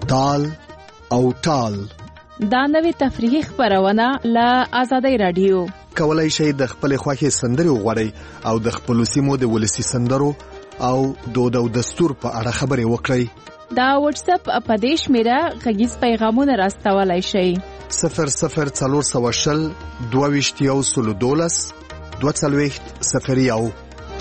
دال او ټال. دا نوې تفریحي خبرونه له آزادۍ رادیو. کولای شئ د خپل خوښې سندرې وغواړئ او د خپل سیمو د ولسي سندرو او دود او دستور په اړه خبرې وکړئ. دا واتس اپ په دې شمیره غږیز پیغامونه راستولای شئ. 00420 22 240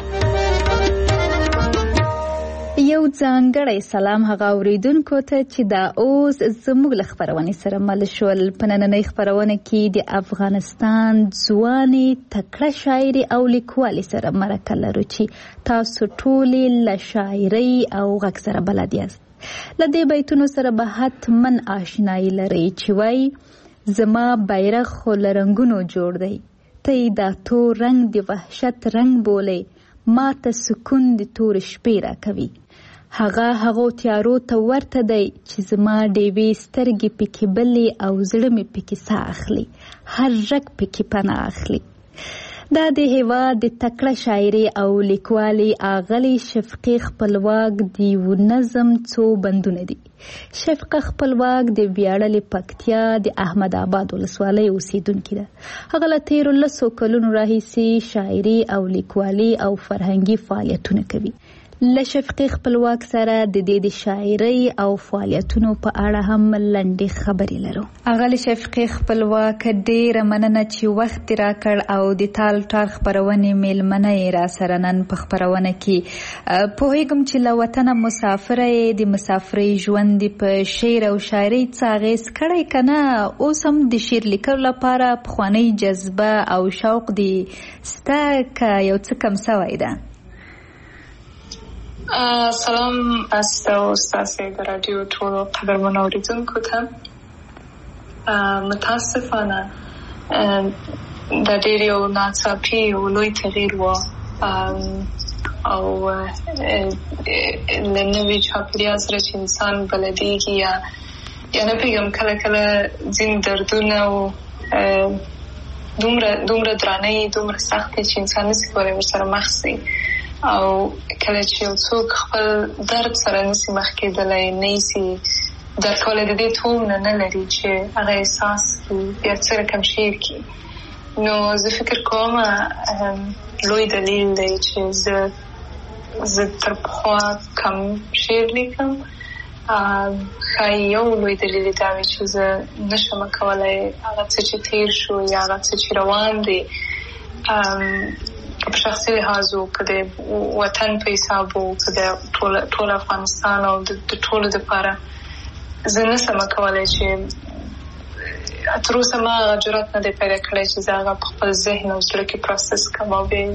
یو ځانګړی سلام هغه اوریدونکو ته چې دا اوس زموږ له خبرونې سره مل شول. په نننۍ خبرونه کې د افغانستان ځوانې تکړه شاعري او لیکوالې سره مرکه لرو چې تاسو ټولې له شاعرۍ او غږ سره بلد یاست. له دې بیتونو سره به حتما آشنایي لرئ چې وایي زما بیرغ خو له رنګونو جوړ دی، ته یې دا تور رنګ د وحشت رنګ بولې، ما ته سکون د تور شپې راکوي. هغو تیارو ته ورته دی چې زما ډیوې سترګې پکې بلې او زړه مې پکې ساه اخلي، هر رګ پکې پناه اخلي. دا د هېواد د تکړه شاعري او لیکوالي اغلې شفقې خپلواک د یو نظم څو بندونه دي. شفقه خپلواک د ویاړلې پکتیا د احمد آباد ولسوالۍ اوسیدونکې ده. هغه له تېرو 10 کلونو راهیسې شاعري او لیکوالي او فرهنګي فعالیتونه کوي. له شفقې خپلواک سره د دې د شاعرۍ او فعالیتونو په اړه هم لنډې خبرې لرو. هغه له شفقې خپلواک ډېره مننه چې وخت راکړ او د تال ټال خپرونې میلمنه یې را سره نن په خپرونه کې. پوهېږم چې له وطنه مسافره یې، د مسافرۍ ژوند په شعر او شاعرۍ څه اغېز کړی که نه؟ اوس هم د شعر لیکلو لپاره پخوانۍ جذبه او شوق دې سته که یو څه کم سوی ده؟ سلام است و ستاسو د رادیو ټولو قدرمنو اوریدونکو ته. متاسفانه د ډېر یو ناڅاپي او لوی تغییر و او له نوي چاپېریال سره چې انسان بلدېږي یا نه پوهېږم کله کله ځینې دردونه او دومره درانه دومره سخت چې انسان نسي کولی ورسره مخ شي، او کله چې یو څوک خپل درد سره نسي مخ کېدلی، نه یې درک کولی، د دې توم نه لري چې هغه احساس کړي یا څه رقم شعر کړي. نو زه فکر کوم لوی دلیل دی چې زه تر پخوا کم شعر لیکم. ښایي یو لوی دلیل دا وي چې زه نشم کولی هغه څه چې تېر شو یا هغه څه چې روان دی په شخصي لحاظ و، که د وطن په حساب و، که د ټول افغانستان او د ټولو دپاره زه نسم کولی چې تر اوسه ما هغه جرات نه دی پیدا کړی چې زه هغه په خپل ذهن او زړه کې پروسس کړم او بیا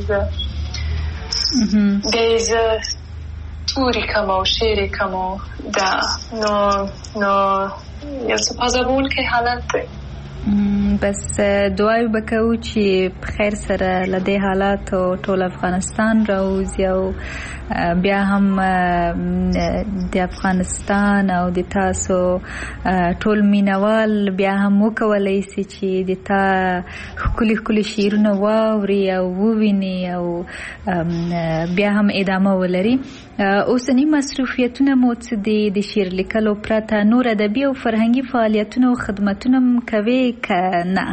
یې زه توري کړم او شعر یې کړم. نو یو څه پازابونکی حالت دی. بس دعای بکو چې په خیر سره له دې حالاتو ټول افغانستان راوځي او بیا هم د افغانستان او د تاسو ټول مینوال بیا هم وکولی سي چې د تا ښکلي ښکلي شعرونه واوري او وویني او بیا هم ادامه ولري. اوسني مصروفیتونه مو څه دي؟ د شعر لیکلو پرته نور ادبي او فرهنګي فعالیتونه او خدمتونه م کوي که نه؟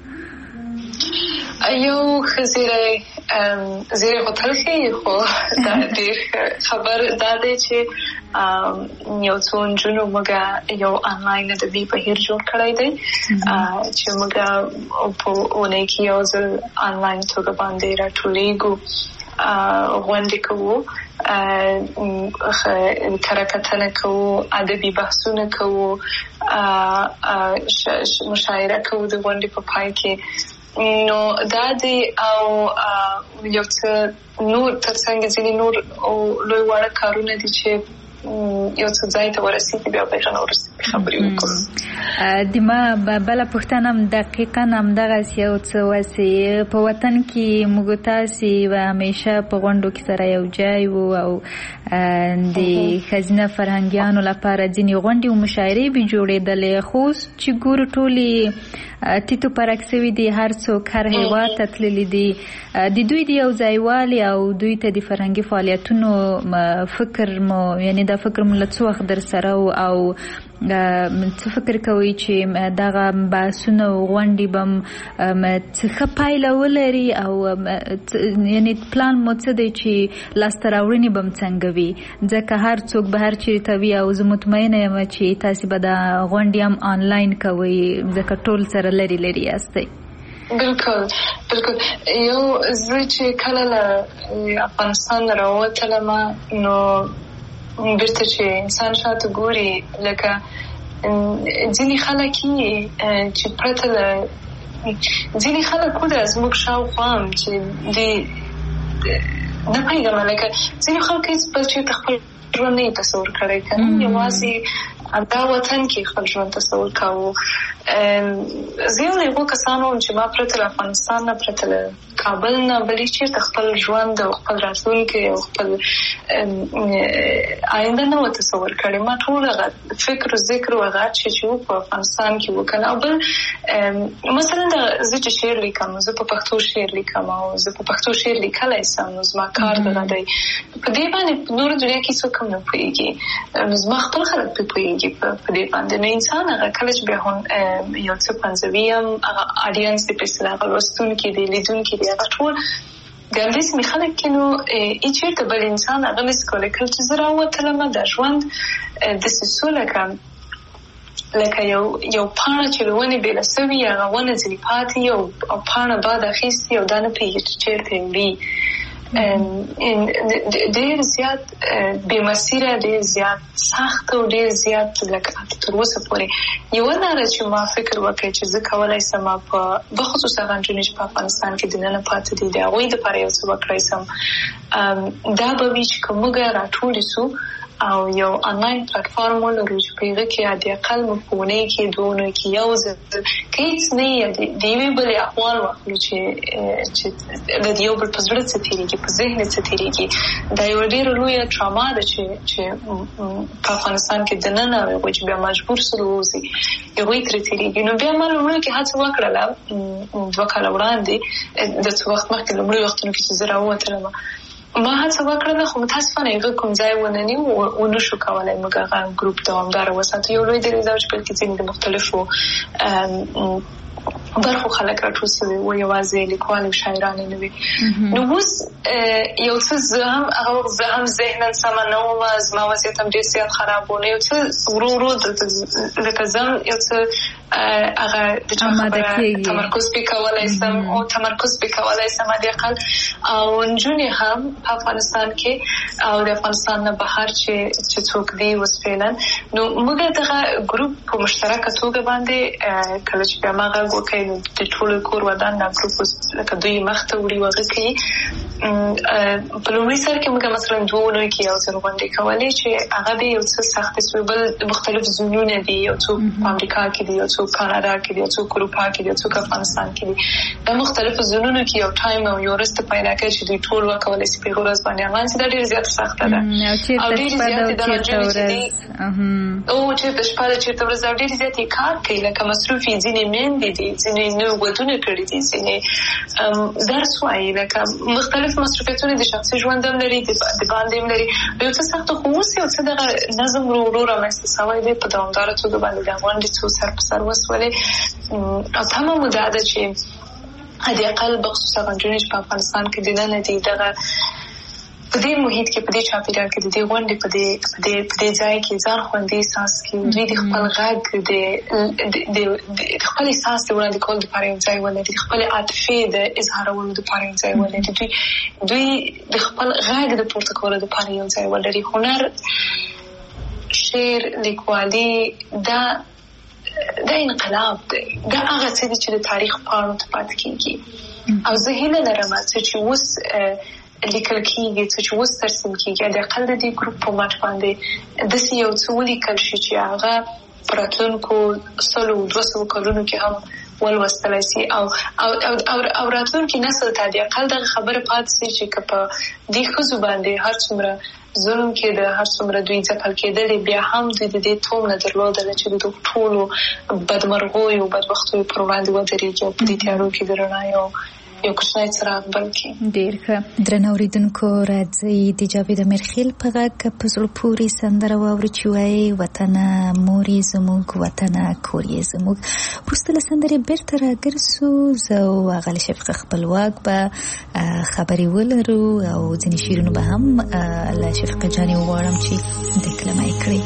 یو ښه زیری خو تلخي خو دا ډېر خبر دا دی چې یو څو نجونو موږ یو آنلاین ادبي بهیر جوړ کړی دی چې موږ په اونۍ کې یو ځل آنلاین توګه باندې راټولېږو، غونډې کوو، کره کتنه کوو، ادبي بحثونه کوو، مشاعره کوو د غونډې په پای کې. نو دا دی او یو څه نور ترڅنګ ځینې نور او لوی واړه کارونه دي چې یو څه ځای ته ورسېږي، بیا به هغه وروسته خبرې وکړو. د ما بله پوښتنه هم دقیقا همدغسې یو څه وسې په وطن کې موږ تاسې همیشه په غونډو کې سره یو ځای وو او د ښځینه فرهنګیانو لپاره ځینې غونډې او مشاعرې به جوړېدلې، خو اوس چې ګورو ټولې تیتو پرک سوي دي، هر څوک هر هیواد ته تللي دي. د دوی د یو ځایوالي او دوی ته د فرهنګي فعالیتونو فکر مو، یعنی دا فکر مو له څه وخت در سره او څه فکر کوئ چې دغه بحثونه او غونډې به څه پایله ولري او یعنی پلان مو څه دی چې لاسته راوړنې به څنګه وي؟ ځکه هر څوک به هر چېرته وي او زه مطمئنه یم چې تاسې به دا غونډې هم آنلاین کوئ ځکه ټول سره لرې لرې یاستئ. بالکل یو زه چې کله له افغانستان راووتلم نو بیرته چې انسان شاته ګوري لکه ځینې خلک چې پرته له ځینې خلک وده زموږ شاوخوا هم چې نه پوهېږم لکه ځینې خلک هېڅ بل چېرته خپل ژوند نه یې تصور کړی که نه یوازې دا وطن کې خپل ژوند تصور کاوه. زه یو له هغو کسانو وم چې ما پرته له افغانستان نه پرته له کابل نه بل هېڅ چېرته خپل ژوند او خپل راتلونکی او خپل آینده نه وه تصور کړې. ما ټول هغه فکر و ذکر و هغه چې و په افغانستان کې و که نه. او بل مثلا زه چې شعر لیکم زه په پښتو شعر لیکم او زه په پښتو شعر لیکلی سم نو زما کار دغه دی په دې باندې په نوره دنیا کې څوک هم نه پوهېږي نو زما خپل خلک پرې پوهېږي په دې باندې. نو انسان هغه کله چې بیا هم یو څه پنځوي هم هغه اډینس دی په اصطلاح هغه لوستونکي دی لیدونکي دی هغه ټول ګردیز مې خلک کې نو هېڅ چېرته بل انسان هغه نسي کولی. کله چې زه راووتلم دا ژوند داسې څو لکه یو پاڼه چې له ونې بېله سوي هغه ونه ځینې پاتې او پاڼه باد اخیستي او دا نه پوهېږي چې چېرته وړي. ډېر زیات بې مسیره ډېر زیات سخت او ډېر زیات لکه تر اوسه پورې یوه لاره چې ما فکر وکړی چې زه کولی سم بخصوص هغه نجونې چې په افغانستان کې دننه پاتې دي د هغوی دپاره یو څه وکړی سم دا به وي چې که موږ راټولې سو او یو آنلاین پلیټفارم ولرو چې په هغه کې حد اقل موږ په اونۍ کې دوه اونیو کې یو ځل که هېڅ نه یې د یوې بلې احوال واخلو چې د یو بل په زړه څه تېرېږي په ذهن څه تېرېږي. دا یوه ډېره لویه ټراما ده چې په افغانستان کې دننه هغوی چې بیا مجبور سول ووځي هغوی ترې تېرېږي. نو بیا ما لومړیو کې هڅه وکړله 2 کاله وړاندې د څه وخت مخکې لومړیو وختونو کې چې زه راووتلم ما هڅه وکړله خو متاسفانه هغه کوم ځای ونه نیو ونه شو کولی موږ هغه ګروپ دوامداره وساتو. یو لوی دلیل دا و چې په کې ځینې د مختلفو برخو خلک راټول سوي وو یوازې لیکوال او شاعران نه وي. نو اوس یو څه زه هم ذهنا سمه نه وم زما وضعیت هم ډېر زیات خراب و نو یو څه ورو ورو لکه زه یو څه هغه د چا خبره تمرکز پې کولی سم او تمرکز پې کولی سم حد اقل او نجونې هم په افغانستان کې او د افغانستان نه بهر چې څوک دي اوس فعلا نو موږ دغه ګروپ په مشترکه توګه باندې کله چې بیا ما غږ وکړی نو د ټولو کور ودان دا ګروپ لکه دوی مخته وړي وغه کوي. په لومړي سر کې موږ مثلا 2 اونیو کې یو ځل غونډې کولې چې هغه د یو څه سختې سوې بل مختلف زونونه دي یو څوک په امریکا کې دي یو څوک کاناډا کې دي یو څوک اروپا کې دي یو څوک افغانستان کې دي. دا مختلفو زونونو کې یو ټایم او یو ورځ ته پیدا کړي چې دوی ټول وکولی شي په یوه ورځ باندې آنلاین چې دا ډېره زیاته سخته ده او ډېرې زیاتې دا نجونې چې دي چېرته شپه ده چېرته ورځ او ډېرې زیاتې کار کوي لکه مصروف یې ځینې میندې دي ځینې نوي ودونه کړي دي ځینې درس وایي لکه مختلف مصروفیتونه د شخصي ژوند هم لري د باندې هم لري. یو څه سخته خو اوس یو څه دغه نظم ورو ورو رامنځته سوی دی په دوامداره توګه باندې د غونډې څو سر په سر وسولې او تمه مو دا ده چې حد اقل بخصوص هغه نجونې چې په افغانستان کې دننه دي دغه په دې محیط کې په دې چاپېریال کې د دې غونډې په دې ځای کې ځان خوندي احساس کړي دوی د خپل غږ د خپل احساس د وړاندې کولو دپاره یو ځای ولري د خپلې عاطفې د اظهارولو دپاره یو ځای ولري دوی د خپل غږ د پورته کولو دپاره یو ځای ولري. هنر شعر لیکوالي دا انقلاب دی دا هغه څه دي چې د تاریخ پاڼو ته پاتې کېږي او زه هیله لرم چې اوس لیکل کېږي څه چې اوس ترسیم کېږي د اقل د دې ګروپ په مټ باندې داسې یو څه ولیکل شي چې هغه په راتلونکو 100-200 کلونو کې هم ولوستلی سي او راتلونکي نسل ته د اقل دغه خبره پاتې سي چې که په دې ښځو باندې هر څومره ظلم کېده هر څومره دوی ځپل کېدلې بیا هم دوی د دې توم نه درلودله چې د ټولو بدمرغیو بدبختیو پر وړاندې ودرېږي او په دې تیارو کې د رڼا یو یو کوچنی څراغ بل کړي. ډېر ښه. درنو اورېدونکو راځئ د جاوید امیرخیل په غږ په زړه پورې سندره واورو چې وایي وطنه مور یې زموږ وطنه کور یې زموږ. وروسته له سندرې بیرته راګرځو. زه او هغه شفقه خپلواک به خبرې ولرو او ځینې شعرونه به هم له شفقه جانې وغواړم چې دکلمه یې کړي.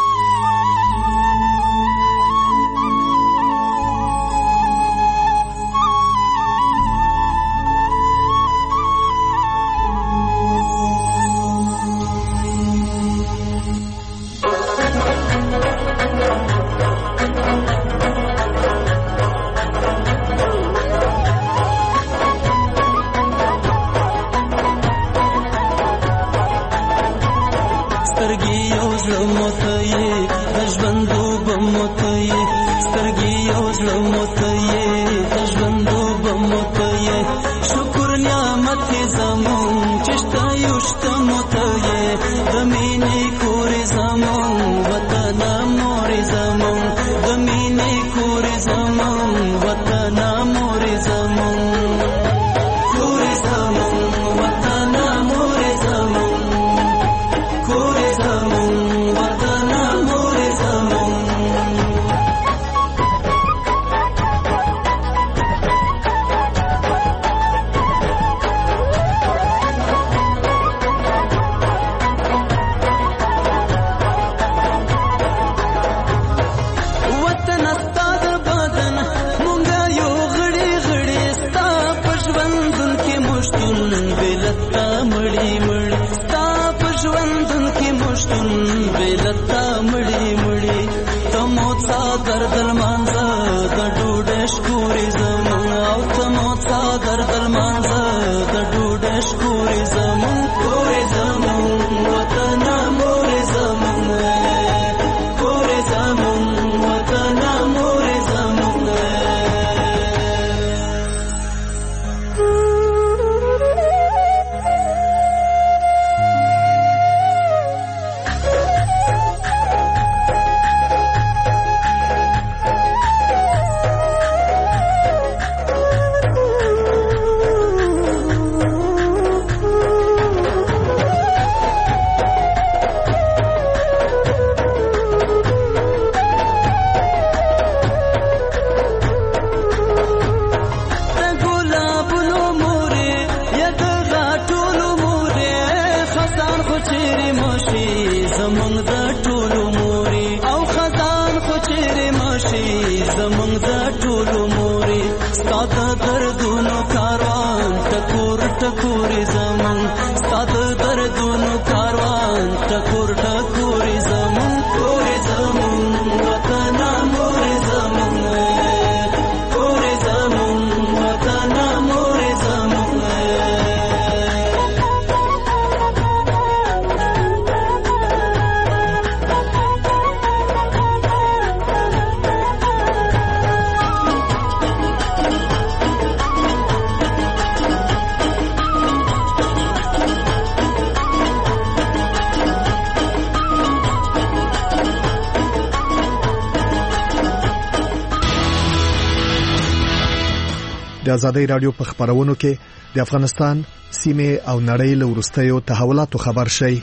د آزادۍ رادیو په خبرونو کې د افغانستان سیمه او نړۍ له وروستیو تحولاتو خبر شي.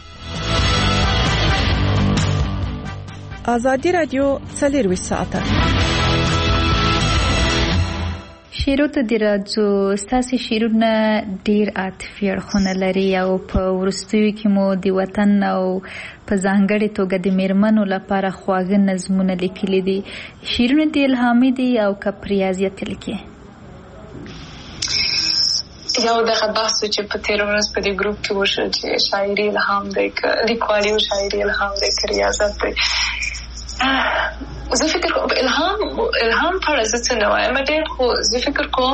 آزادۍ رادیو 24 ساعته شیرو ته د راځو. ستاسو شیرونه ډیر عاطفي اړخونه لري او په وروستیو کې مو د وطن او په ځانګړې توګه د میرمنو لپاره خواږه نظمونه لیکلي دي. شیرونه د الهامي دي او که په ریاضیت لیکي؟ یو دغه بحث چې په تیر ورځ په دې ګروپ کې وشو چې شاعري الهام دی که لیکوالي او شاعري الهام دی که ریاضت دی. زه فکر کوم الهام په اړه زه څه نه وایم، ډېر خو زه فکر کوم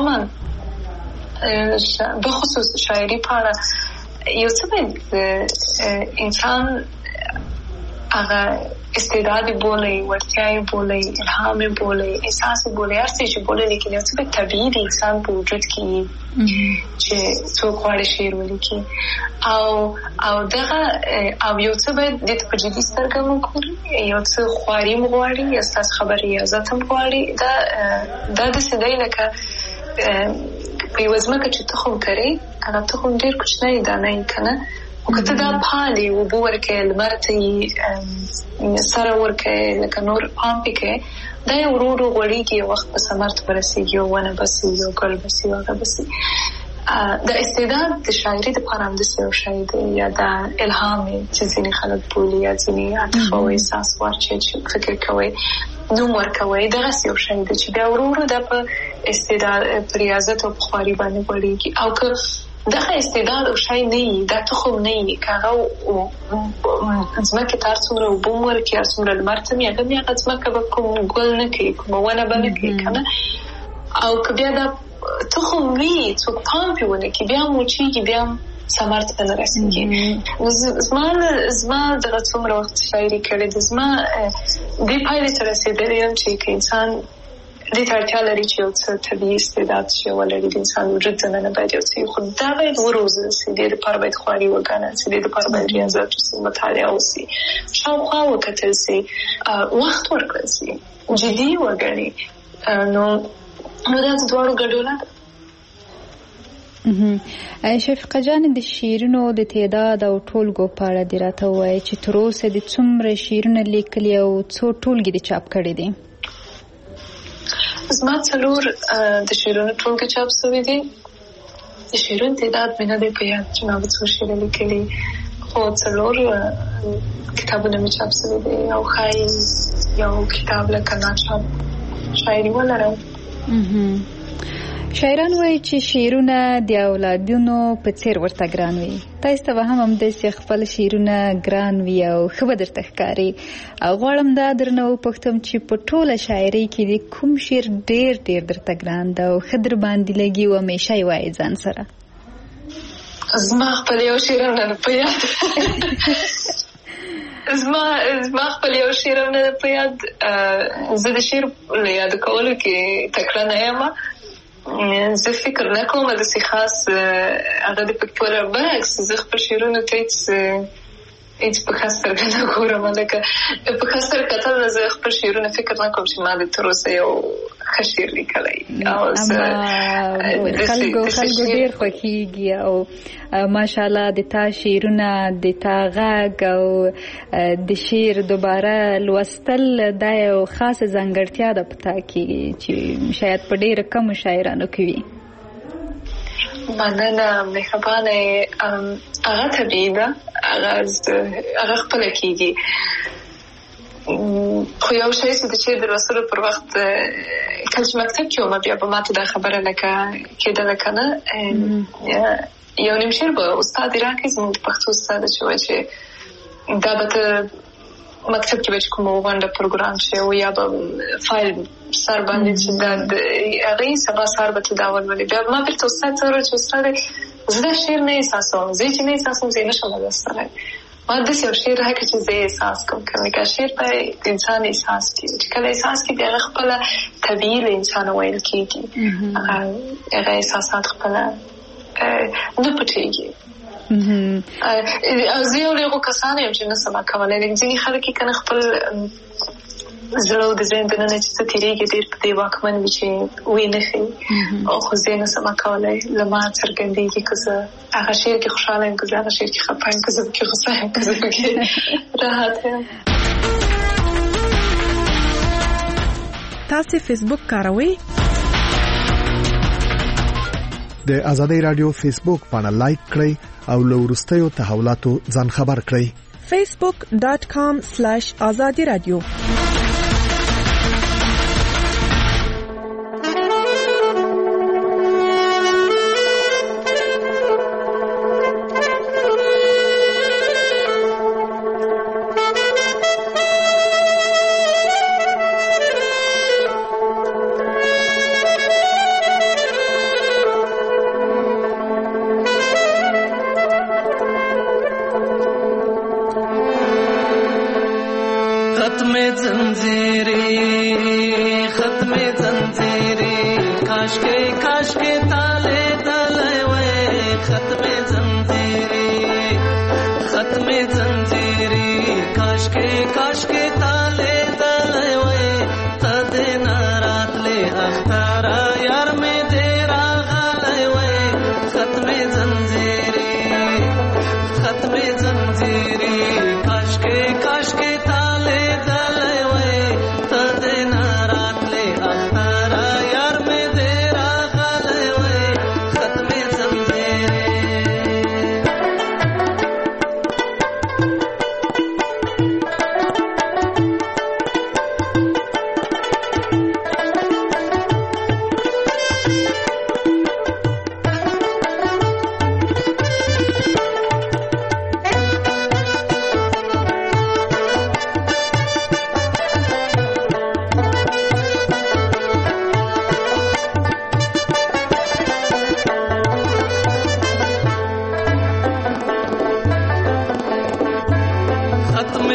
بخصوص شاعري په اړه یو څه باید انسان هغه استعداد بولي، ورتیاي بولي، الهام بولي، احساس بولي، هر څه چې بولي، لیکن یو څه به طبیعي د انسان په وجود کې چې څوک غواړي شعر ولیکي او دغه او یو څه باید د په جدي سترګه وګوري، یو څه خواري غواړي، ستاسو خبرې ریاضت هم غواړي. دا د څه دی لکه په یوه ځمکه چې تخم کرې هغه تخم ډېر کوچنی دانه یې که نه، خو که ته دا پالې، اوبه ورکوې، لمر ته یې سره ورکوې، لکه نور پام پې کوې، دا یې ورو ورو غوړېږي، یو وخت به ثمر ته ورسېږي، یو ونه به سي، یو ګل به سي، هغه به سي. د استعداد د شاعري دپاره همداسې یو شی دی، یا دا الهام چې ځینې خلک بولي، یا ځینې عاطفه او احساس واچوي چې فکر کوئ نوم ورکوئ، دغسې یو شی دی چې بیا ورو ورو دا په استعداد په ریاضت او په خواري باندې غوړېږي. او که دغه استعداد او شی نه وي، دا تخم نه وي، که هغه ځمکې ته هر څومره اوبه هم ورکړي، هر څومره لمر ته هغه ځمکه به کوم ګل نه کوي، کومه ونه به نه کوي که نه. او که بیا دا تخم وي، څوک پام پې ونه کړي، بیا هم وچېږي، بیا هم ثمر ته نه رسېږي. زما دغه څومره وخت شاعري کړې ده، زما دې پایلې ته رسېدلی یم چې که انسان دې ته اړتیا لري چې یو څه طبیعي استعداد چې ولري، د انسان وجود دننه باید یو څه، خو دا باید وروزل سي، دې دپاره باید خواري وګڼل سي، دې دپاره باید ریاضت وسي، مطالعه وسي، شاوخوا وکتل سي، وخت ورکړل سي، جدي وګڼي. نو دا د دواړو ګډوله ده. شفیقه جان، د شعرونو د تعداد او ټولګو په اړه دې راته ووایې چې تر اوسه دې څومره شعرونه لیکلي او څو ټولګې دې چاپ کړي دي؟ زما 4 د شعرونو ټولګې چاپ شوي دي. د شعرونو تعداد مې نه دی په یاد چې ما به څو شعره لیکلي، خو 4 کتابونه مې چاپ شوي دي، او ښایي یو کتاب لکه ناچاپ شاعري ولرم. شاعران وایي چې شعرونه د اولادونو په څیر ورته ګران وي. تاسو ته به هم همداسې خپل شعرونه ګران وي او ښه به درته ښکاري. غواړم دا درنه وپوښتم چې په ټوله شاعرۍ کې د کوم شعر ډېر ډېر درته ګران ده او ښه در باندې لګي او همیشه یې وایې ځان سره؟ زما خپل یو شعر هم نه په یاد زما خپل یو شعر هم نه په یاد. زه د شعر له یاد کولو کې تکړه نه یم. زه فکر نه کوم داسې خاص هغه د پکې برعکس زه خپل شعرونو ته هیڅ په ښه سترګه نه ګورم، لکه په ښه سترګه کتل نه زه خپل شعرونه فکر نه کوم چې ما د تر اوسه یو ښه شعر لیکلی. خلکو ډېر خوښېږي او ماشاءالله د تا شعرونه، د تا غږ او د شعر دوباره لوستل دا یو خاصه ځانګړتیا ده په تا کې چې شاید په ډېرو کمو شاعرانو کې وي. مننه، مهربانه. هغه طبیعي ده، هغه خپله کېږي. خو یو شی چې د لوستلو پر وخت کله چې مکتب کې وم بیا به ماته دا خبره لکه کېدله که نه، یو نیم شعر به استاد راکړي، زموږ د پښتو استاد چې وایي چې دا به ته مکتب کې به چې کومه غونډه پروګرام شي او یا به فایل سر باندې چې دا هغې سبا سهار به ته دا ولولې. بیا ما بېرته استاد ته وویل چې استاده زه دا شعر نه احساسوم، زه چې نه احساسوم زه یې نشم لوستلی. ما داسې یو شعر راکړه چې زه یې احساس کوم. که شعر باید د انسان احساس کړي، چې کله احساس کړي هغه خپله طبیعي له انسانه ویل کېږي، هغه احساسات خپله نه پټېږي. او زه یو له هغو کسانو یم چې نه سم کولی. ځینې خلک یې که نه خپل زړه او د ذهن دننه چې څه تېرېږي ډېر په دې واکمن وي چې ویې نه ښیي، خو زه یې نه سم کولی. له ما څرګندېږي که زه هغه شعر کې خوشحاله یم، که زه هغه شعر کې خفه یم، که زه پکې غوسه یم، که زه پکې راحت یم. تاسې فیسبوک کاروئ؟ د ازادۍ رادیو فیسبوک باندې لایک کړئ او له وروستیو تحولاتو ځان خبر کړئ. facebook.com/azadi radio.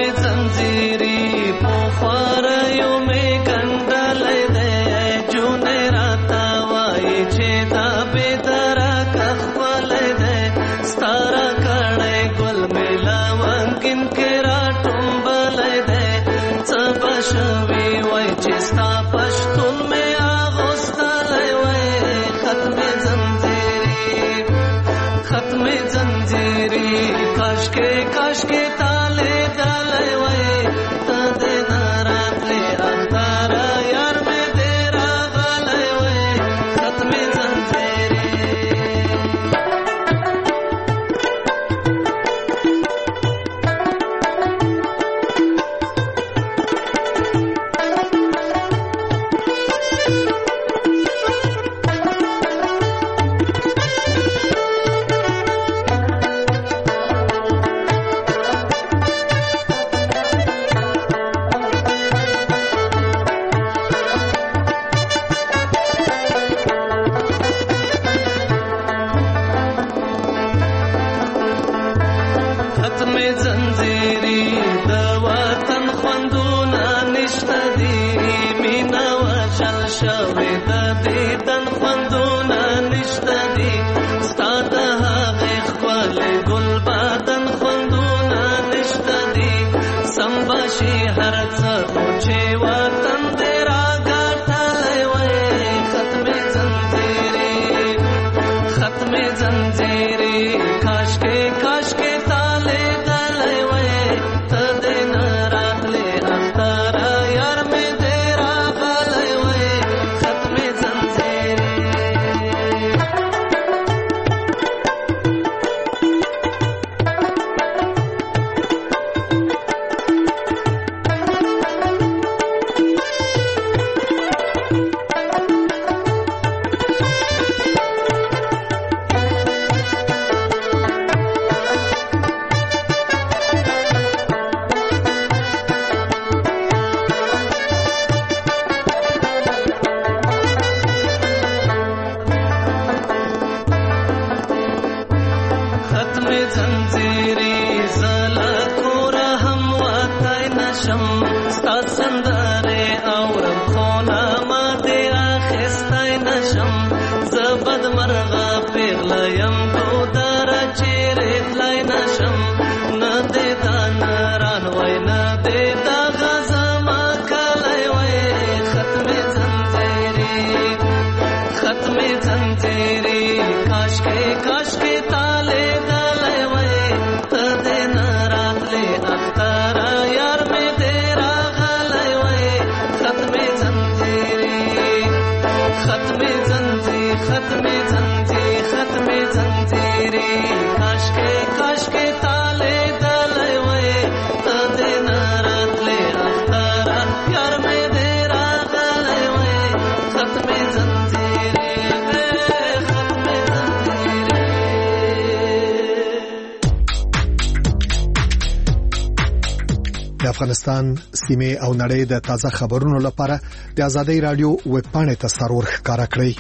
افغانستان سیمه او نړۍ د تازه خبرونو لپاره د آزادۍ رادیو ویب پاڼې ته سرور ښکارا کړئ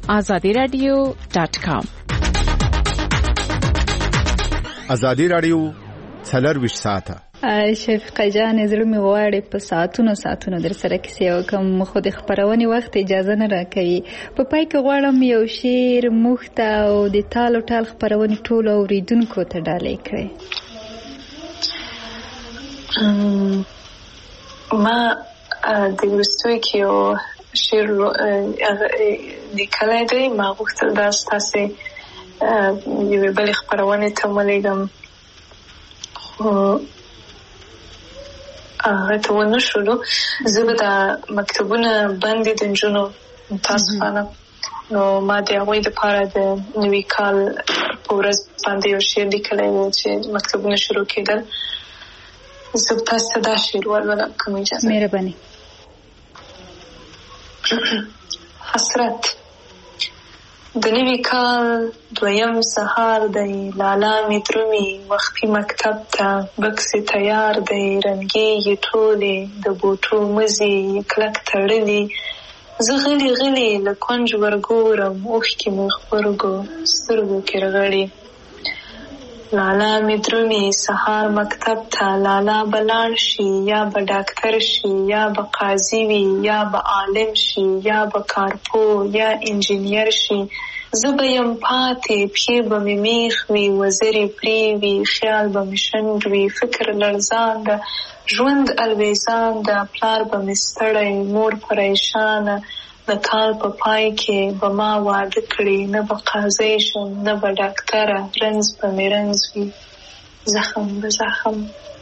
azadiradio.com آزادۍ رادیو 24 ساعته شفیقه جان زړه مې غواړي په ساعتونو در سره کیسې وکم خو د خبرونې وخت اجازه نه راکوي په پای کې غواړم یو شعر موږ ته او د تالو ټال خبرونې ټولو اوریدونکو ته ډالۍ کړئ. ما د وروستیو کې یو شعر لیکلی دی. ما غوښتل دا ستاسې یوې بلې خپرونې ته ولیږم خو هغه ته ونه شولو. زه به دا مکتبونه بندې د نجونو متاسفانه نو ما د هغوی دپاره د نوي کال په ورځ باندې یو شعر لیکلی و چې مکتبونه شروع کېدل. زه تاسو ته دا شعر ولولم کوم اجازه؟ مهرباني. حسرت. د نوي کال دویم سهار دی، لالا مې درومي مخفي مکتب ته، بکس تیار دی، رنګې یې ټولې د بوټو مزي کلک تړلي. زه غلي غلي له کونج ورګورم، اوښکې مې خپرګو سترګو کې رغړي. لالا می درومي سهار مکتب ته لالا بلاړ شي یا به ډاکټر شي یا به قاضي وي یا به عالم شي یا به کارپو یا انجینیر شي زه به یم پاتې پښې به مې میخ وي وزرې پرې وي خیال به مې شنډ وي فکر لړزان ده ژوند الویزان ده پلار به مې ستړی مور پریشانه د کال په پای کې به ما واده کړي نه به قاضي شم نه به ډاکټره رنځ به مې رنځ وي زخم به زخم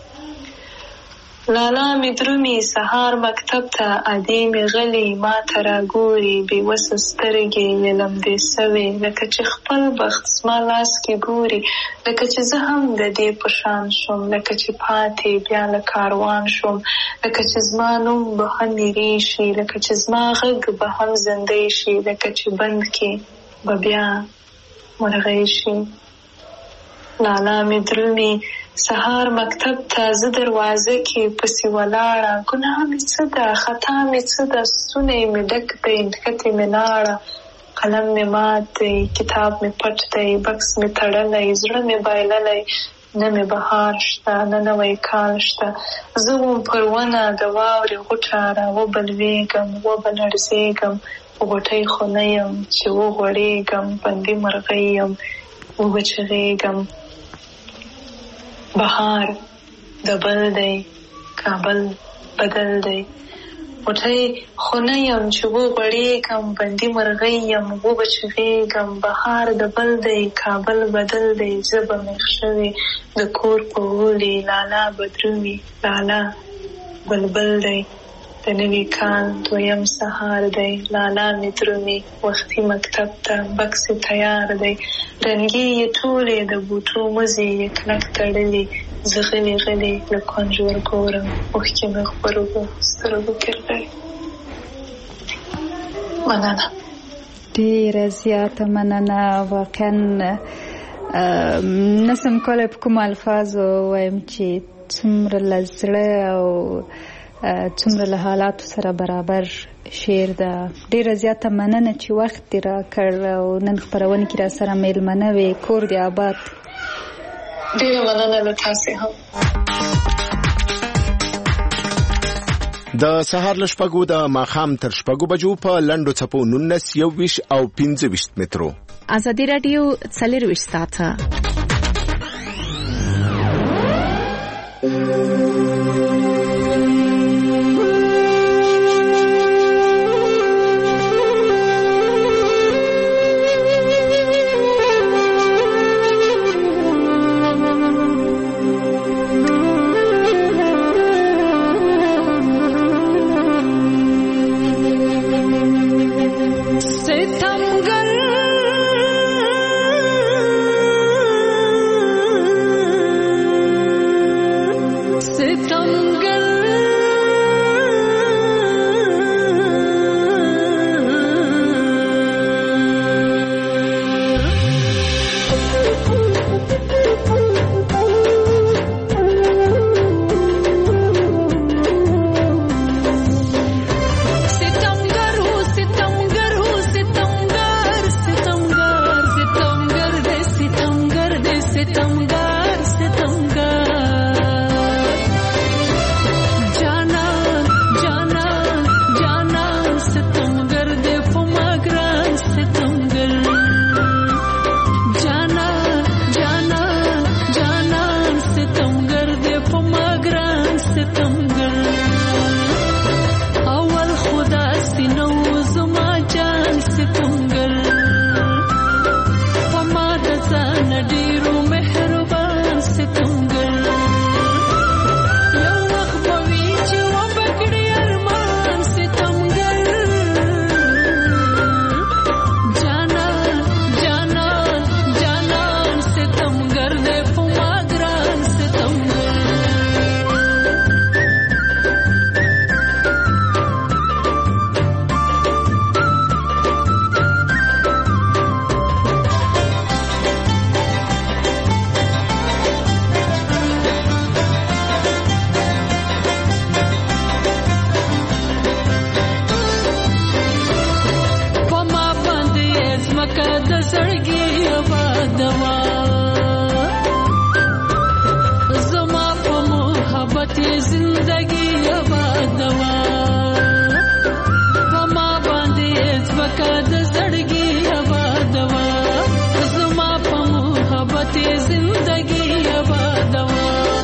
لالا می درومي سهار مکتب ته ادې مې غلي ما ته راګوري بېوسه سترګې یې لمدې سوې لکه چې خپل بخت زما لاس کې ګوري لکه چې زه هم د دې په شان شم لکه چې پاتې بیا له کاروان شم لکه چې زما نوم به هم میرې شي لکه چې زما غږ به هم زندې شي لکه چې بند کې به بیا مرغۍ شي لالا می درومي سهار مکتب ته زه دروازه کې پسې ولاړه ګناه مې څه ده خطا مې څه ده ستونی مې ډک دی نښتې مې لاړه قلم مې مات دی کتاب مې پټ دی بکس مې تړلی زړه مې بایللی نه مې بهار شته نه نوی کال شته زه وم پر ونه د واورې غوټه راوبلوېږم وبه لړزېږم غوټۍ خو نه یم چې وغوړېږم بندي مرغۍ یم وبه چغېږم بهار د بل دی کابل بدل دی غوټۍ خو نه یم چې وغوړېږم بندي مرغۍ یم وبه چغېږم بهار د بل دی کابل بدل دی زه به میخ شوې د کور په غولي لالا به درومي لالا بلبل دی د نوي کال دویم سهار دی لالا می درومي وختي مکتب ته بکس تیار دی رنګې یې ټولې د بوټو مزې یې کلک تړلې زه غلې غلې له کنجور ګورم اوښکې مې غبرګو سترګو کې راغلي مننه ډېره زیاته مننه واقعا نسم کولی په کومو الفاظو وایم چې څومره له زړه او څومره له حالاتو سره برابر شعر ده ډېره زیاته مننه چې وخت دې راکړ او نن خپرونې کې را سره میلمنه وې کور دې آباد ډېره مننه له تاسې هم د سهار له شپږو د ماښام تر شپږو بجو په لنډو څپو 19 21 او 25 مترو ازادي راډیو 24 ساعته زندگی آبادوا پما باندې ځمکه د زړګي آبادوا زما په محبت زندگی آبادوا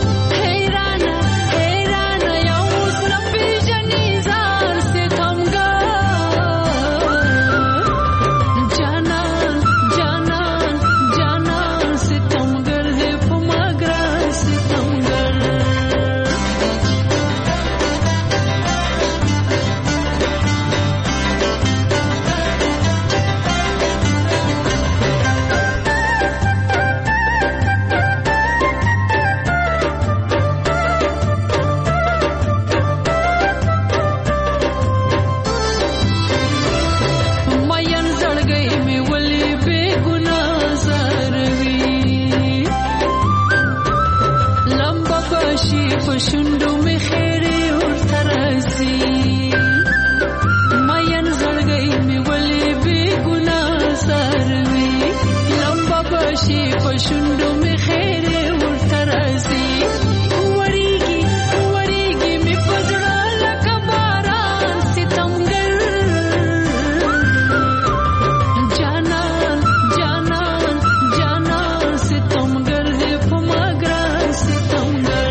شندو می خیری ورته راځي مین زړګی می ولې بې ګناه ساروي لمبه بشي په شندو می خیری ورته راځي وریږي وریږي می په زړه لکه باران ستمګر جانان جانان جانان ستمګر دې په ما ګران ستمګر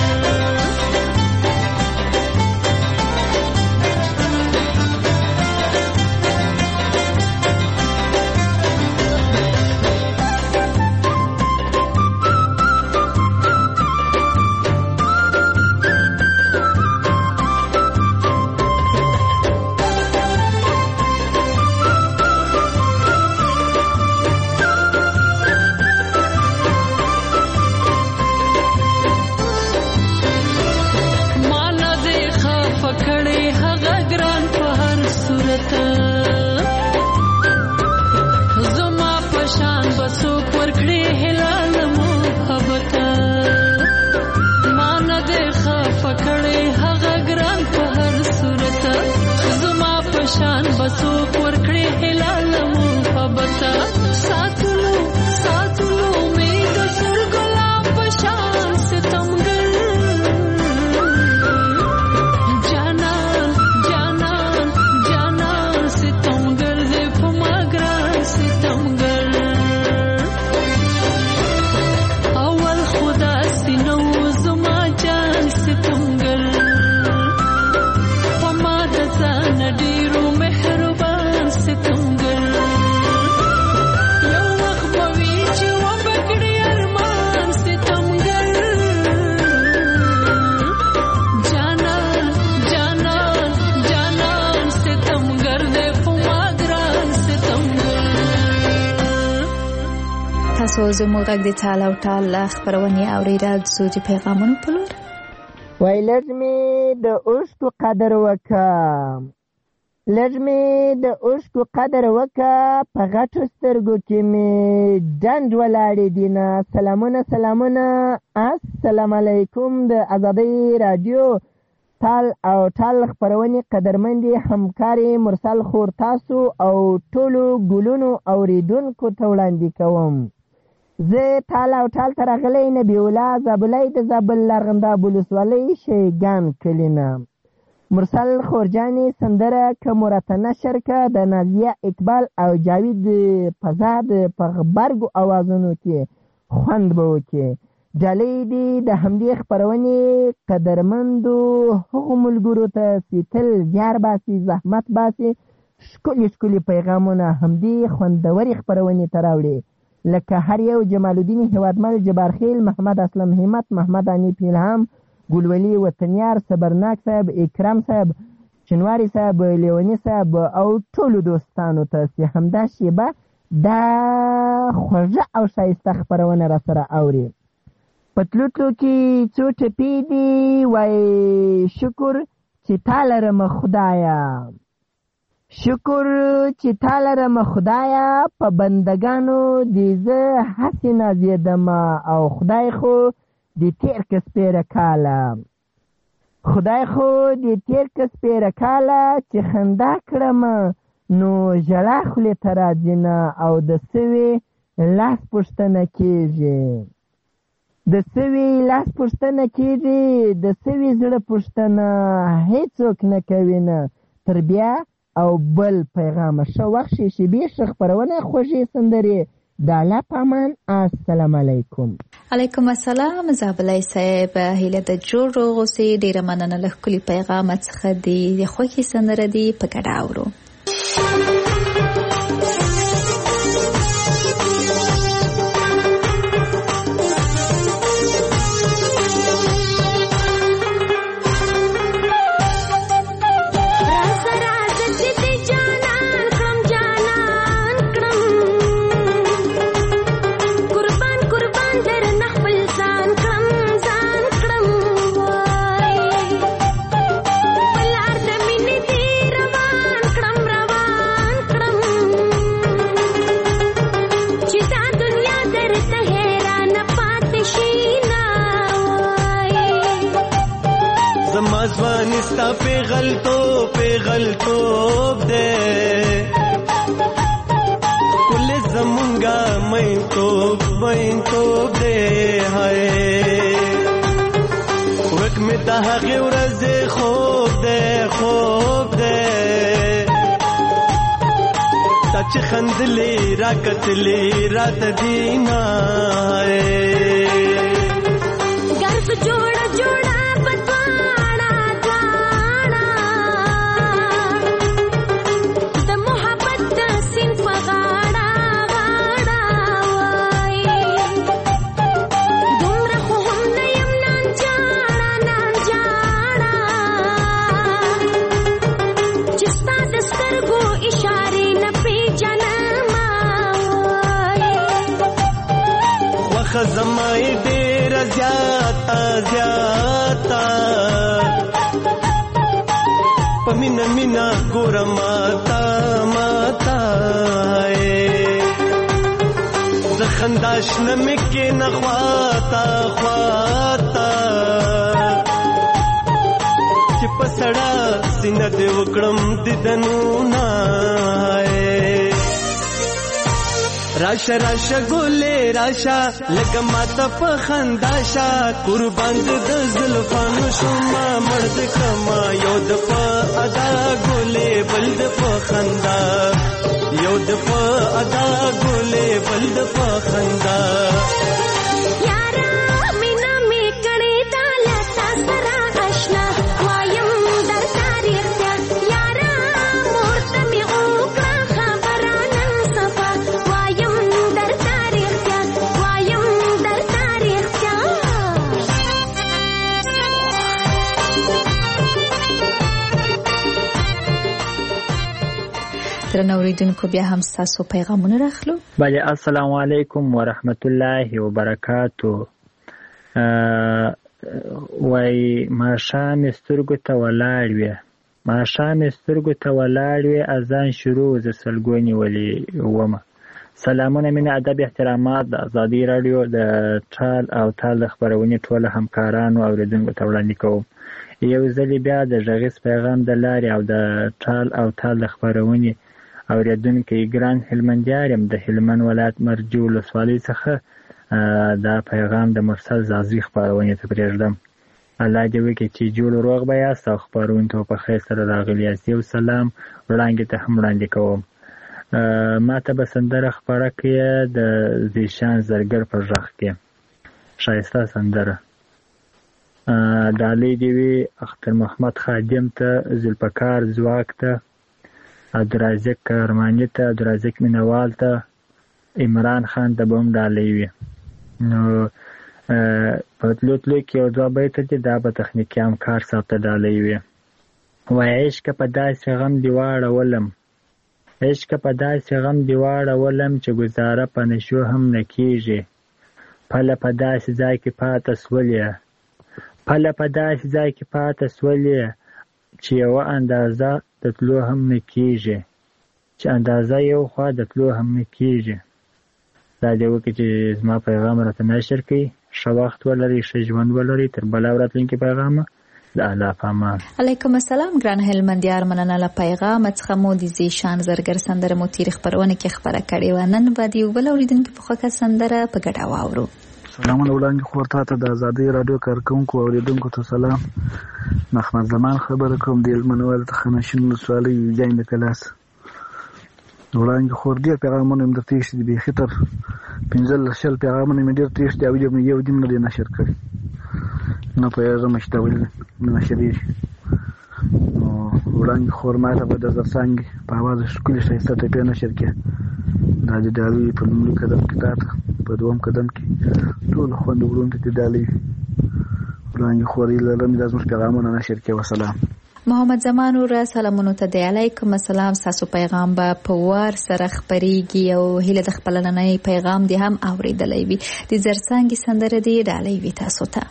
زموږ غږ د ټال او ټال خپرونې اورېدل څو د پیغامونو په لور وای لږ مې د اوښکو قدر وکړه لږ مې د اوښکو قدر وکړه په غټو سترګو کې مې ډنډ ولاړې دینه سلامونه السلام علیکم د آزادۍ رادیو ټال او ټال خپرونې قدرمندې همکارې مرسل خور تاسو او ټولو ګلونو اوریدونکو ته وړاندې کوم زه ټال او ټال ته راغلی نبی الله زابلی د زابل لرغنداب ولسوالۍ شیګان کلي نه مرسل خورجانې سندره که مو راته نشر که د نازیه اقبال او جاوید فضاد په غبرګو اوازونو کې خوند به وکړي ډالۍ دي د همدې خپرونې قدرمندو هغو ملګرو ته چې تل زیار باسي زحمت باسي ښکلي پیغامونه همدې خوندورې خپرونې ته راوړي لکه هر یو جمال الدین هیوادمل جبارخیل محمد اسلم همت محمد انیف الهام ګلولي وطنیار صبرناک صاحب اکرام صاحب چنواری صاحب لیونی صاحب او ټولو دوستانو ته چې همدا شیبه دا خوږه او ښایسته خپرونه را سره اوري پتلوتلو کې څو ټپې دي وای شکر چې تا لرم خدایا شکر چې تا لرم خدایا په بندگانو دې زه هسې نازېدم او خدای خو دې تېر که سپېره کاله خدای خو دې تېر که سپېره کاله چې خندا کړم نو ژړا خولې ته راځي نه او د سوې لاس پوښتنه کېږي د سوي لاس پوښتنه کېږي، د سوي زړه پوښتنه هیڅوک نه کوي نه. تر بیا او بل پیغامه ښه وخت شي. شیبې ښه خپرونه خوږې سندرې د الله په امان. السلام علیکم. علیکم السلام. زابلای صاحب هیله د جوړ روغ اوسې. ډېره مننه له ښکلي پیغامه څخه د خوښې سندره دي په ګډه اورو. ستا پیغلتوب دے کل زمونگا مینتوب دے ہائے وک میں دہاغی ورز خوب دے تاچ خندلی راکتلی رات دینا ہے گرف جوڑا جوڑا زمائی دیر زیادہ پمینا گور ماتا زخنداش نمکے نخواتا چپ سڑا سند وکڑم دیدنونا راشا راشا گولے راشا لگا ماتا پا خنداشا قربان د زلفانو شما مرد کما یود پا ادا گولے بلد پا خندا یود پا ادا گولے بلد پا خندا یارا مینا می کڑی دالا تاسرا اشنا وایم در تاریخ تیا یارا مورتا می اوکرا خبرانن صفا درنو اوریدونکو بیا هم ستاسو پیغامونه راخلو. بله السلام علیکم ورحمت الله وبرکاتو. وای ماښام سترګو ته ولاړ وې اذان شروع ز سلګونی ولی ومه. سلامونه مینه ادب احترامات د ازادي رادیو د ټال او تال خبرونې ټول همکارانو او اوریدونکو ته وړاندې کوم. یو ځل بیا د غږیز پیغام د لارې او د ټال او تال خبرونې اوریدونکو ګران هلمندیار يم د هلمند ولایت مرجو ولسوالۍ څخه دا پیغام د مرسل زازي خبرونه ته پرېږدم. الله دې وکړي چې جوړ روغ به یاست او خبرونه ته په خیر سره راغلي یاست. یو سلام وړاندې ته هم وړاندې کوم. ما ته به سندره خبره کړې د زیشان زرګر پر غږ کې ښایسته سندره. ډالۍ دې وي اختر محمد خادم ته، ذوالفقار ځواک ته، عبدالرازق کرماني ته، عبدالرازق مینوال ته، عمران خان ته به هم ډالۍ وي. نو په تلو کې یو دوه بیته دي دا به تخنیکي همکار صاحب ته ډالۍ وي. وایي عشقه په داسې غم دې واړولم چې ګزاره په نشو هم نه کېږي. پله په داسې ځای کې پاته سولې چې یوه اندازه د تلو هم نه کېږي، چې اندازه یو خوا د تلو هم نه کېږي. دا دې وکړي چې زما پیغام راته نشر کړي. ښه وخت ولرئ، ښه ژوند ولرئ. تر بله راتلونکي پیغامه د الله په امان. علیکم السلام ګران هلمندیار، مننه له پیغام څخه مو د زیشان زرګر سندره مو تیر خبرونه کې خبره کړې و. نن به د یو بل اوریدونکي په خوښه سندره په ګډه واورو. سلامونه وړاندې خور ته د ازادۍ راډیو کارکونکو او اوریدونکو ته سلام. محمد زمان خبره کوم د هلمند ولایت خانشین ولسوالۍ جنګ د کلاس. وړاندې خور ډېر پیغامونه مې درته ایښي دي، بیخي تر 15 پیغامونه مې ډېر ته ایښي دي او یو دې نه دی نشر کړی. نه پوهېږم چې دا ولې نه نشرېږي. وړاندې خور ما ته به د زرڅانګې په اواز ښکلې ښایسته ټپې نشر کړې. دا د ډالۍ په لومړي قدم کې تا ته، په دوم قدم کې ټولو خویندو وروڼو ته د ډالۍ وړاندې خورې لرم دا زموږ پیغامونه نشر کړې. وسلام. محمد زمان وروره سلامونو ته دی. علیکم السلام. ستاسو پیغام به په وار سره خپریږي او هیله د خپل نننۍ پیغام دې هم اورېدلی وي. د زرڅانګې سندره دې ډالۍ وي تاسو ته.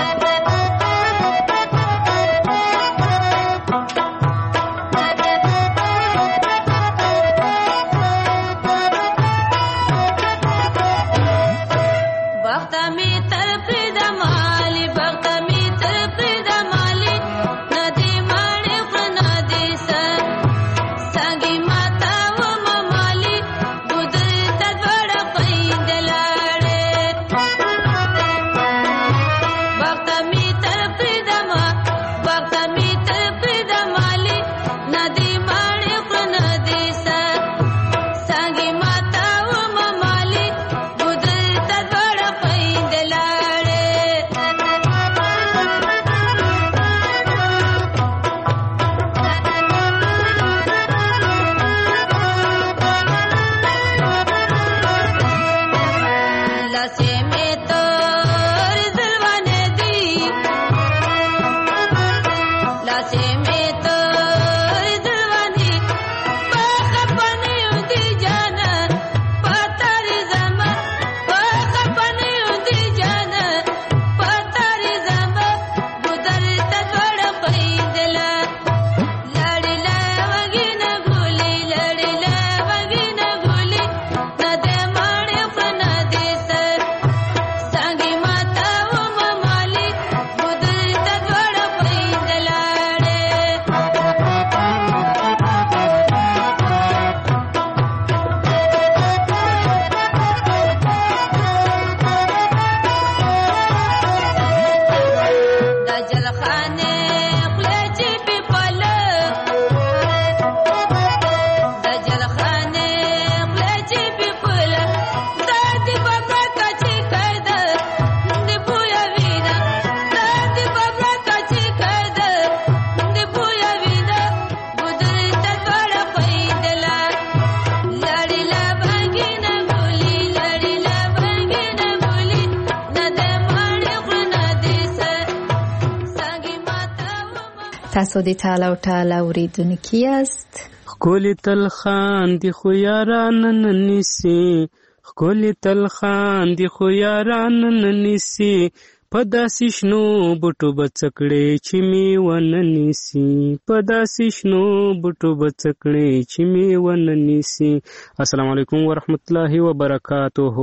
تاسو د ټال او ټال اوریدونکي یاست. ښکلي تل خاندي خو یاران نه نیسي، ښکلي تل خاندي خو یاران نه نیسي، په داسې شنو بوټو به څه کړې چې مې ونه نیسي، په داسې شنو بوټو به څه کړې چې مې ونه نیسي. السلام علیکم ورحمت الله وبرکاته.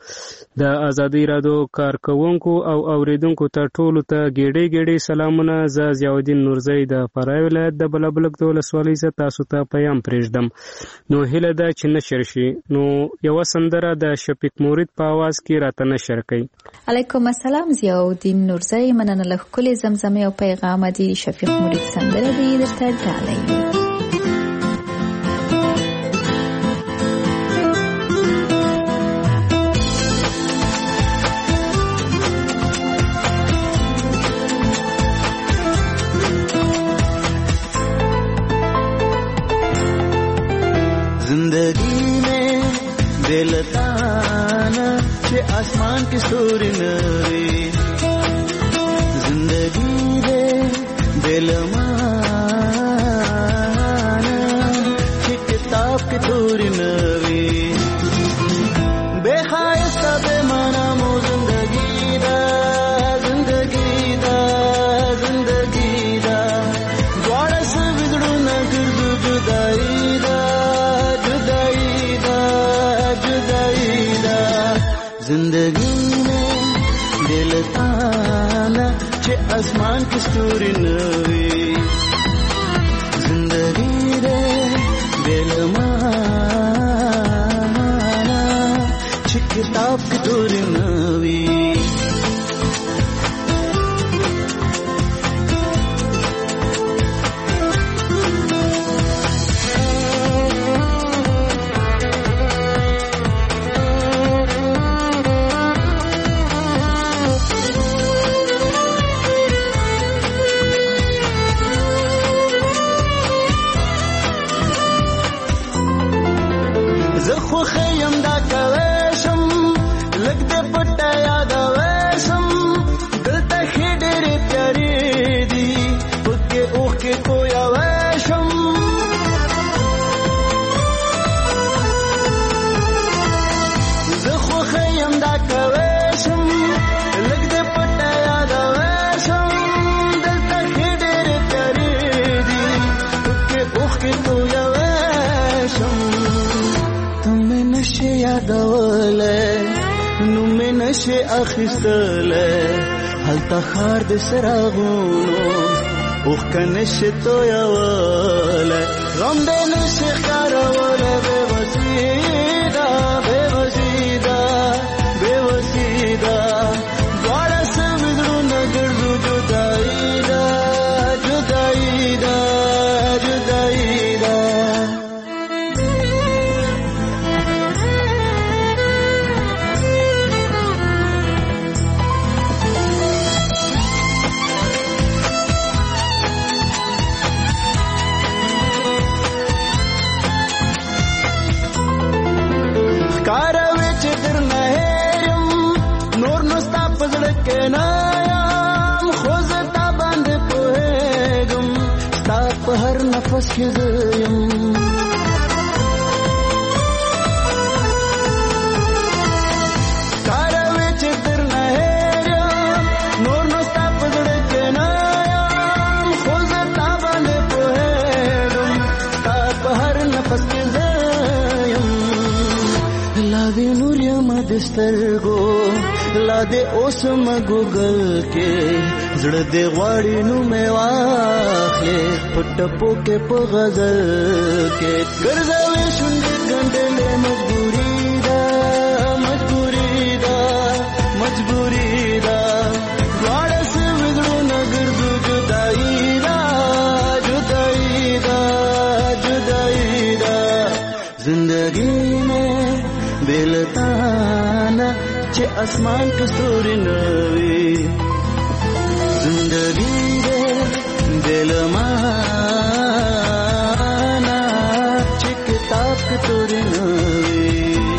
د ازادۍ راډیو کارکونکو او اوریدونکو ته ټولو ته ګېډې ګېډې سلامونه. زه ضیاءالدین نورزی د فراه ولایت د بلابلک د ولسوالۍ څخه تاسو ته پیغام پرېږدم. نو هیله ده چې نشر شي. نو یوه سندره د شفیق مورید په اواز کې راته نشر کړئ. علیکم السلام. ضیاءالدین نورزی مننه له ښکلې زمزمې او پیغامه دي. شفیق مورید سندره دې درته ډالۍ. जिंदगी में बेलताना छे आसमान की सूरी नवी, जिंदगी रे बेलमाना छे किताब की सूरी नवी, बेखायस्ता बेमाना मो जिंदगी दा, जिंदगी दा, जिंदगी दा, द्वारा से बिगड़ू न गिरदू जुदाई दा, जिंदगी में दिल ताना छे आसमान की सूरी नवी, जिंदगी रे दिल माना छे किताब की सूरी नवी. چې اخیستلې هلته ښار د څراغونو اوښکه نشي تویولی غم دې نشي ښکارولی بېوسي ده بېوسي ده بېوسي ده دواړه سوي زړونه ګرځو جدایي ده جدایي ده جدایي ده کاروي چې درنه هېرم نور نو ستا په زړه کې نه یم خو زه تا باندې پوهېږم ستا په هر نفس کې زه یم کاروي چې درنه هېرم نور نو ستا په زړه کې نه یم خو زه تا باندې پوهېږم ستا په هر نفس کې زه یم لا دې نور یم د سترګو لا دې اوس مګوګل کې زړه دې غواړي نو مې واخلې په ټپو کې په غزل کې ګرځوي شونډې ګنډلې مجبوري ده مجبوري ده مجبوري ده دواړه سوي زړونه ګرځو جدایي ده جدایي ده جدایي ده زندګي بلتانا چې اسمان کې ستوري نه وي زندګي دې دلمانا چې کتاب کې ستوري نه وي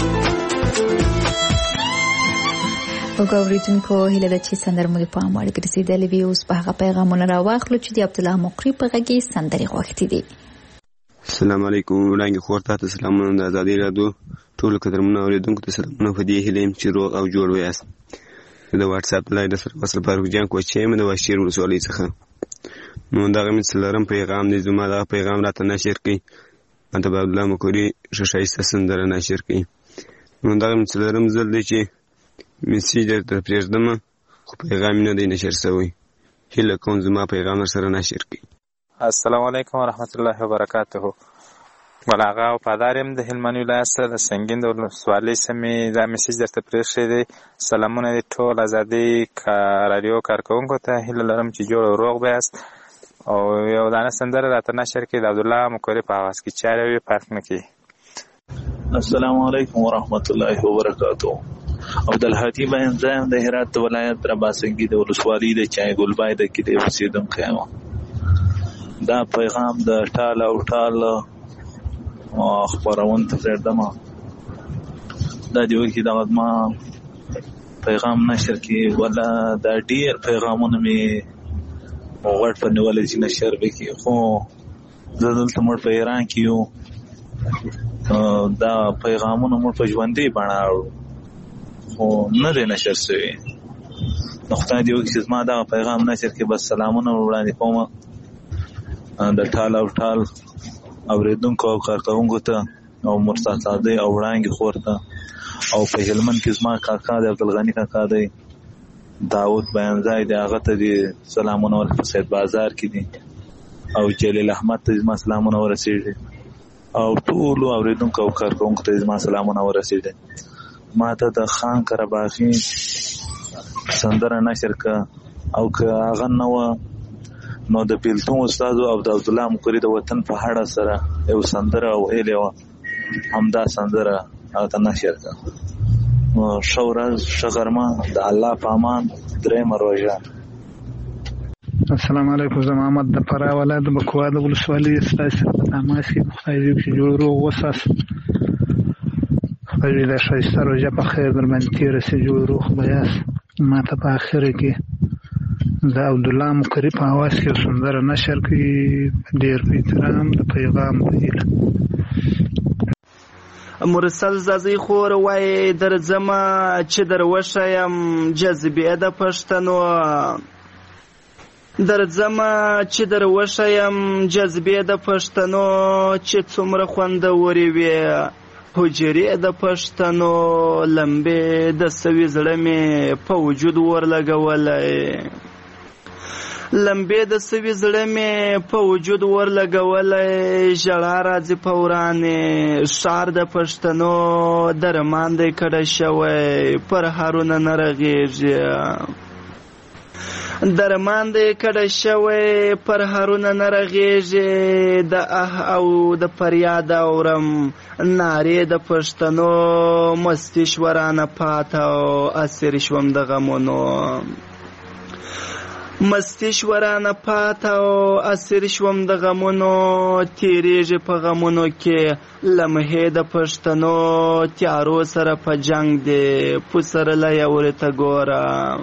وګورئ هیله ده چې سندره مو د پام وړ ګرځېدلې وي اوس په هغه پیغامونه راواخلو چې د عبدالله مقری په غږ کې سندرې غوښتې دي السلام علیکم وړاندې خور ته سلامونه د ازادي راډیو ټولو قدرمنو اورېدونکو ته سلامونه په دې هیله یم چې روغ او جوړ ویاست د واتس اپ لایډ سره وصل فاروق جان کوچې مې د واشیر ولسوالۍ څخه نو دغه مې څلورم پیغام دی زما دغه پیغام راته نشر کړي ماته به عبدالله مقری ښایسته سندره نشر کړي نو دغه مې څلورم ځل دی چې میسیج درته پرېږدمه خو پیغام نه دی نشر شوی هیله کوم زما پیغام سره نشر کړي السلام علیکم ورحمت الله وبرکاته بلاغه او پادارم د هلمند ولایت سره د سنگین د ولسوالۍ سیمې دا میسیج درته پرېښی دی سلامونه دې ټول ازادي رادیو کارکوونکو ته هیله لرم چې جوړ او روغ به یاست او یو دانه سندره راته نشر کړي د عبدالله مقری په اواز کې چاره وي فرق نه کوي السلام علیکم ورحمت الله وبرکاته عبدالهادي بهنځایم د هرات ولایت رباسنګي د ولسوالۍ د چای ګلبای د کې د اوسېدونکی یم دا پیغام د ټال او ټال خبرون ته پرېږدم دا دی وکي دا ما پیغام نشر کې ولا دا ډیر پیغامونه می وغړ په نیولې چې نشر وکي خو زه دلته مړ په ایران کې یو دا پیغامونه مړ په ژوندۍ بڼه خو نه دی نشر شوی نو خدای دې وکړي چې زما دغه پیغام نشر کې بس سلامونه وړاندې کوم د ټال او ټال اورېدونکو او کارکوونکو ته او مرتضی او وړانګې خور ته او په هلمند کې زما کاکا دی عبدالغني کاکا دی داود بیانځای دی هغه ته دي سلامونه ورکړه په سید بازار کې دي او جلیل احمد ته زما سلامونه ورسېږي او ټولو اورېدونکو او کارکوونکو ته زما سلامونه ورسېږي ما ته د خان قرباغي سندره نشر که او که هغه نه وه نو د بیلتون استاد او د عبدالله مقری د وطن په هړه سره یو سندره ویلې وه همدا سندره هغه ته نشر که ښه ورځ ښه غرمه د الله په امان درېیمه روژه السلام علیکم زه محمد د فراه ولایت د بکوا د ولسوالۍ ستاسې سره په تماس کې خدای دې چې جوړ روغ وساس خدای دې د ښایسته روژه په خیر در باندې تېره شي جوړ روغ به یاست ما ته په اخره کې د عبدالله مقری په اواز کې سندره نشر کړي ډېر په احترام د پیغام په هیله مرسل زازی خور وای درځمه چې دروښیم جذبې د پښتنو درځمه چې دروښیم جذبې د پښتنو چې څومره خوندورې وي حجرې د پښتنو لمبې د سوي زړه مې په وجود ورلګولی لمبې د سوي زړه مې په وجود ورلګولی ژړا راځي په ورانې ښار د پښتنو درمان دی کډه شوی پر هارونه نه رغېږي درمان دی کډه شوی پر هارونه نه رغېږي د او د فریاد اورم نارې د پښتنو مستي شورانه پاته او اسیر شوم د غمونو مستی شورانه پاته او اسیر شوم د غمونو تیریږي په غمونو کې لمحې د پښتنو تیارو سره په جنگ دی پسرلی ورته ګوره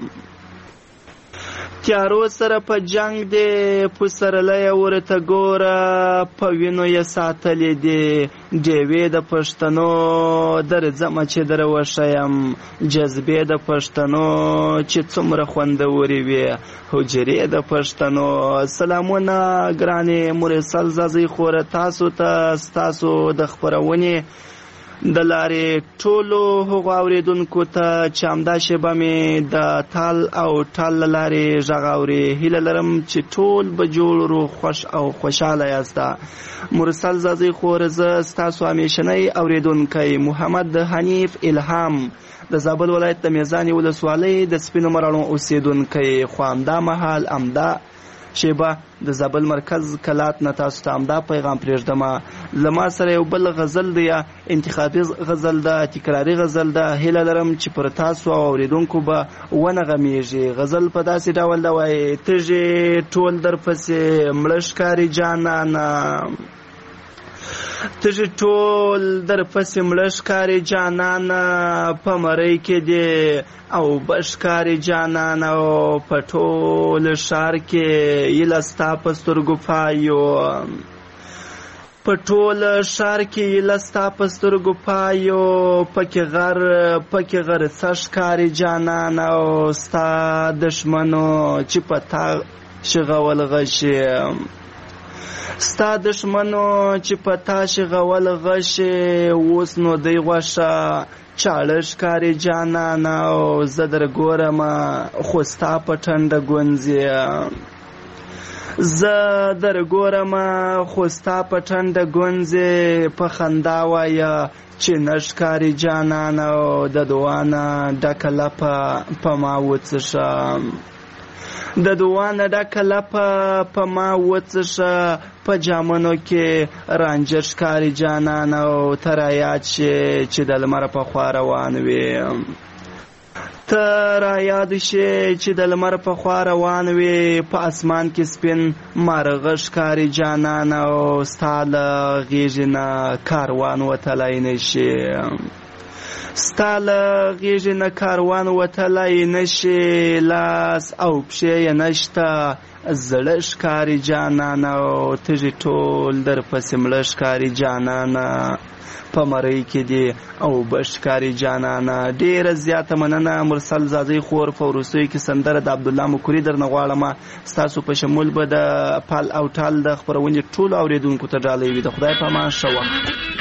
تیارو سره په جنگ دی پسرلی ورته ګوره په وینو یې ساتلې دي ډیوې د پښتنو درځمه چې در وښیم جذبې د پښتنو چې څومره خوندورې وي حجرې د پښتنو. سلامونه ګرانې مرسل زازۍ خوره تاسو ته ستاسو د خپرونې د لارې ټولو هغو اورېدونکو ته چې همدا شیبه مې د تال او ټال له لارې غږ اوري هیله لرم چې ټول به جوړ روغ خوښ او خوشحاله یاسته. مرسل زازۍ خوره زه ستاسو همیشنی اورېدونکی محمد حنیف الهام د زابل ولایت د میزانې ولسوالۍ د سپینو مراڼو اوسېدونکی خو همدا مهال همدا شیبه د زابل مرکز کلات نه تاسو ته همدا پیغام پرېږدمه. زما سره یو بل غزل دی یا انتخابي غزل ده تکراري غزل ده هیله لرم چې پر تاسو او اورېدونکو به ونغمیږي. غزل په داسې ډول ده وایي تږې ټول درپسې مړه ښکاري جانانه تږې ټول درپسې مړه ښکاري جانانه په مرۍ کې دی او بشکاري جانانه او په ټول ښار کې ایله ستا په سترګو پایو په ټول ښار کې ایله ستا په سترګو پایو پکې غر څه ښکاري جانانه او ستا دښمنو چې په تا شغول غشي ستا دښمنو چې په تا شغول غشي اوس نو دی غوښه چاړه ښکاري جانانه او زه در ګورمه خو ستا په ټنډه ګونځې زه در ګورمه خو ستا په ټنډه ګونځې په خندا وایه چې نه ښکاري جانانه او د دوانه ډکه لپه په ما وڅښه د دوانه ډکه لپه په ما وڅښه په جامنو کې رانجه ښکاري جانانه او ته رایاد شې چې د لمر په خوا روان وې ته رایاد شې چې د لمر په خوا روان وې په اسمان کې سپین مارغه ښکاري جانانه او ستا له غېږې نه کاروان وتلی نه شي ستا له غېږې نه کاروان وتلی نه شي لاس او پښې یې نشته زړه ښکاري جانانه او تږي ټول درپسې مړه ښکاري جانانه په مرۍ کې دي او بشکاري جانانه. ډېره زیاته مننه مرسل زازۍ خور. په وروستیو کې سندره د عبدالله مکوري درنه غواړمه ستاسو په شمول به د پال او ټال د خپرونې ټولو اورېدونکو ته ډالۍ وي. د خدای په امان ښه وخت.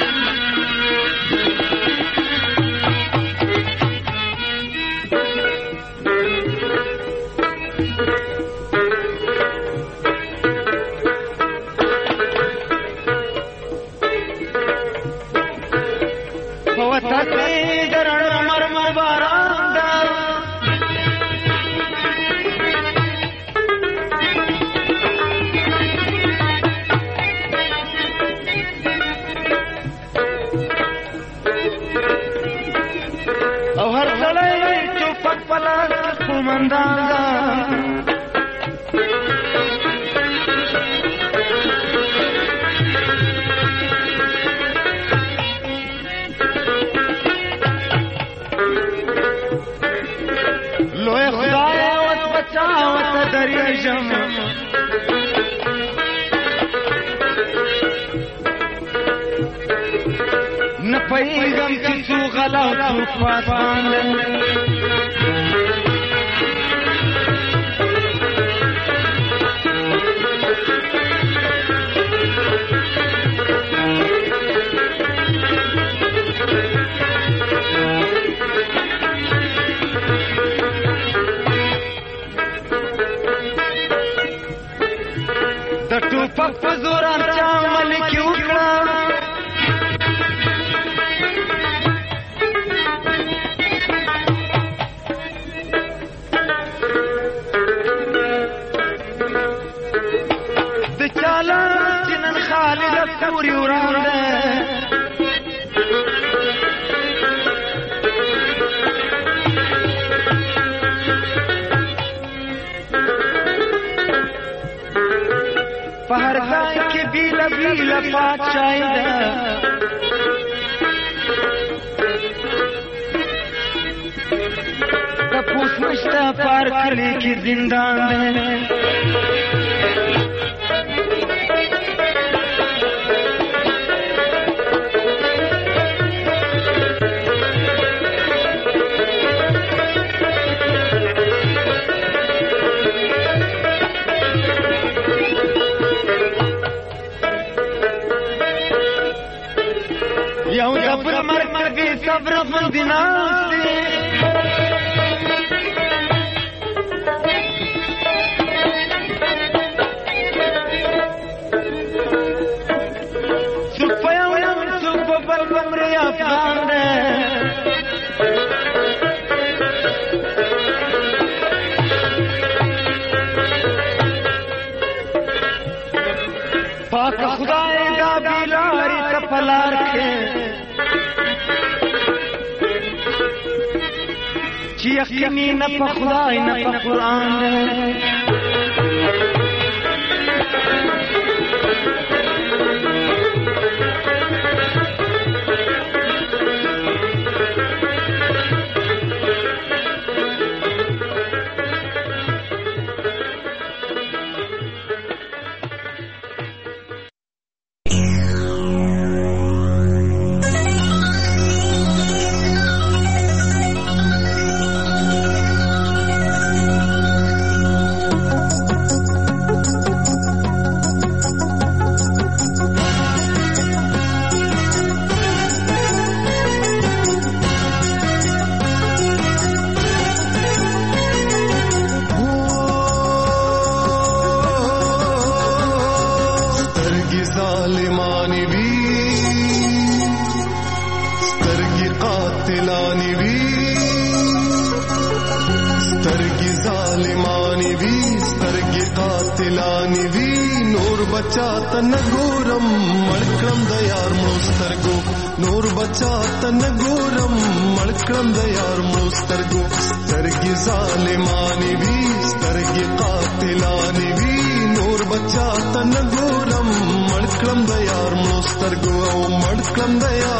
نپوهېږم چې څو غلا او څوک پاسبان ټوپک په زور چا ملک وکړه د چاله چې نن خالد کوري وران ده په هر ځای کې بیله بیله پادشاهي ده تپوس نشته په هر کلي کې زندان ده یو دبر مرکبی صبر غندی ناستی سوک پا یو یم سوک پا بل بمری افغان ده پاک خدای دا بیلاری تپلار کے چی یقینی نه په خدای نه په قرآن ده مړکړم د یار مسترګو او مړکړم د یار